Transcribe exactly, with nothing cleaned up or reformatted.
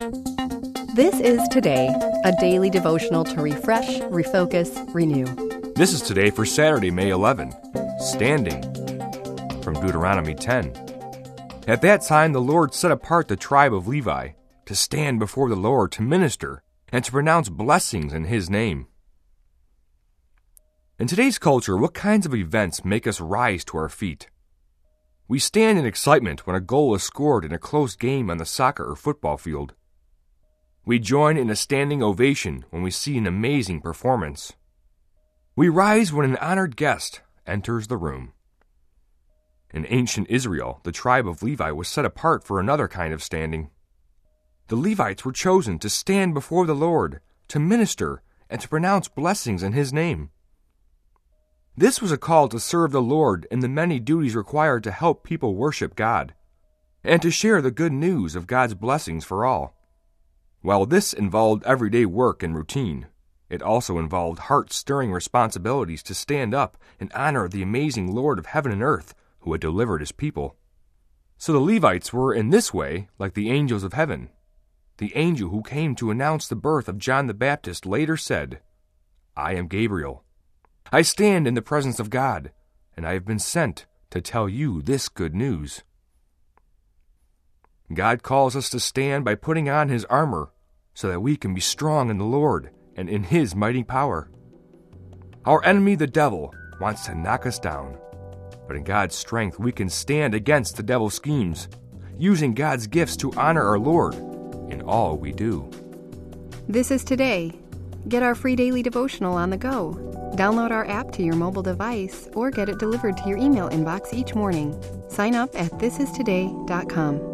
This is Today, a daily devotional to refresh, refocus, renew. This is Today for Saturday, May eleventh. Standing. From Deuteronomy ten. At that time the Lord set apart the tribe of Levi to stand before the Lord to minister and to pronounce blessings in His name. In today's culture, what kinds of events make us rise to our feet? We stand in excitement when a goal is scored in a close game on the soccer or football field. We join in a standing ovation when we see an amazing performance. We rise when an honored guest enters the room. In ancient Israel, the tribe of Levi was set apart for another kind of standing. The Levites were chosen to stand before the Lord, to minister, and to pronounce blessings in His name. This was a call to serve the Lord in the many duties required to help people worship God, and to share the good news of God's blessings for all. While this involved everyday work and routine, it also involved heart-stirring responsibilities to stand up and honor the amazing Lord of heaven and earth who had delivered His people. So the Levites were in this way like the angels of heaven. The angel who came to announce the birth of John the Baptist later said, "I am Gabriel. I stand in the presence of God, and I have been sent to tell you this good news." God calls us to stand by putting on His armor so that we can be strong in the Lord and in His mighty power. Our enemy, the devil, wants to knock us down, but in God's strength we can stand against the devil's schemes, using God's gifts to honor our Lord in all we do. This is Today. Get our free daily devotional on the go. Download our app to your mobile device or get it delivered to your email inbox each morning. Sign up at this is today dot com.